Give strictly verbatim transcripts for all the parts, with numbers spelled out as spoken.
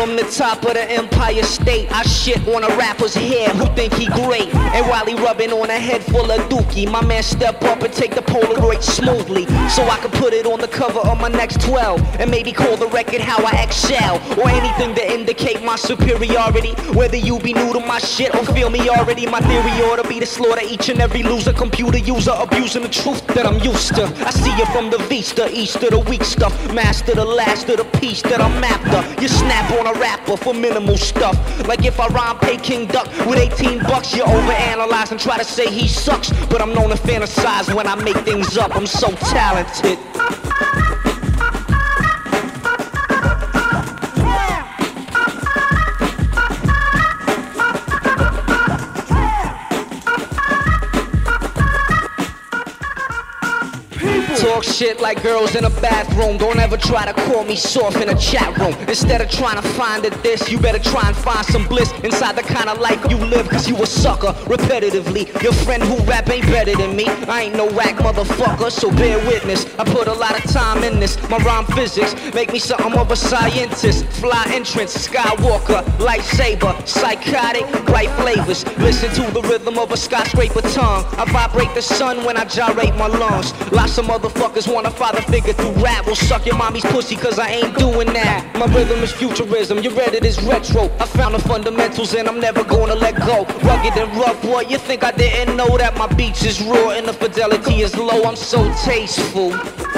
from the top of the Empire State. I shit on a rapper's head who think he great. And while he rubbing on a head full of dookie, my man step up and take the Polaroid smoothly, so I can put it on the cover of my next twelve. And maybe call the record How I Excel, or anything to indicate my superiority. Whether you be new to my shit or feel me already, my theory ought to be to slaughter each and every loser, computer user abusing the truth that I'm used to. I see you from the vista, east of the weak stuff, master the last of the piece that I'm after. You snap on a rapper for minimal stuff, like if I rhyme Peking duck with eighteen bucks. You overanalyze and try to say he sucks, but I'm known to fantasize when I make things up. I'm so talented. Talk shit like girls in a bathroom. Don't ever try to call me soft in a chat room. Instead of trying to find a diss, you better try and find some bliss inside the kind of life you live, cause you a sucker repetitively. Your friend who rap ain't better than me. I ain't no whack motherfucker, so bear witness. I put a lot of time in this. My rhyme physics make me something of a scientist. Fly entrance, Skywalker, lightsaber, psychotic, bright flavors. Listen to the rhythm of a skyscraper tongue. I vibrate the sun when I gyrate my lungs. Lots of motherfuckers want a father figure through rap. Will suck your mommy's pussy cause I ain't doing that. My rhythm is futurism, your Reddit is retro. I found the fundamentals and I'm never gonna let go. Rugged and rough, boy, you think I didn't know that my beats is raw and the fidelity is low. I'm so tasteful.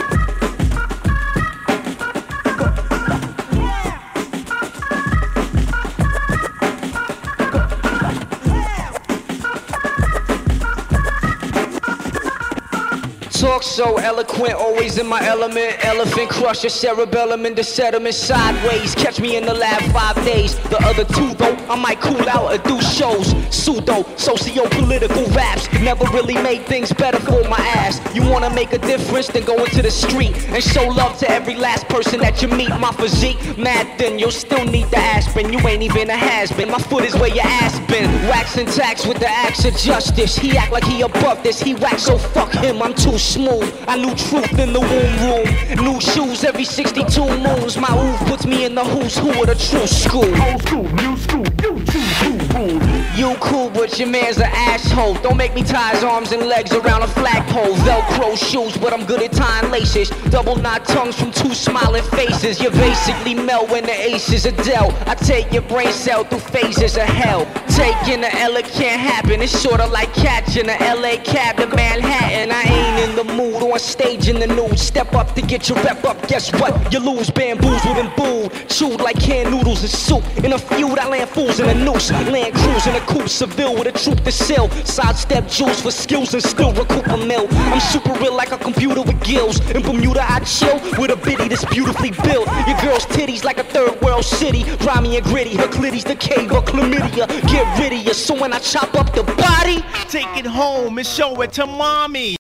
Talk so eloquent, always in my element. Elephant crusher, cerebellum in the sediment sideways. Catch me in the lab five days. The other two though, I might cool out or do shows. Pseudo, socio-political raps never really made things better for my ass. You wanna make a difference, then go into the street and show love to every last person that you meet. My physique, mad thin, you'll still need the aspirin. You ain't even a has-been, my foot is where your ass been. Wax and tax with the acts of justice. He act like he above this, he whack, so fuck him, I'm too smooth. I knew truth in the womb room. New shoes every sixty-two moons. My ooh puts me in the who's who of the true school. Old school, new school, you choose who. You cool, but your man's an asshole. Don't make me tie his arms and legs around a flagpole. Velcro shoes, but I'm good at tying laces. Double knot tongues from two smiling faces. You basically melt when the aces are dealt. I take your brain cell through phases of hell. Taking the L, it can't happen. It's sorta like catching a L A cab to Manhattan. I ain't in the mood on stage in the nude. Step up to get your rep up, guess what? You lose, bamboozled and booed. Chewed like canned noodles and soup. In a feud, I land fools in a noose. Land cruise in a coupe, Seville with a troop to sell. Sidestep jewels for skills and still recoup a mill. I'm super real like a computer with gills. In Bermuda, I chill with a biddy that's beautifully built. Your girl's titties like a third world city. Grimy and gritty, her clitties the cave of chlamydia. Get rid of you, so when I chop up the body, Take it home and show it to mommy.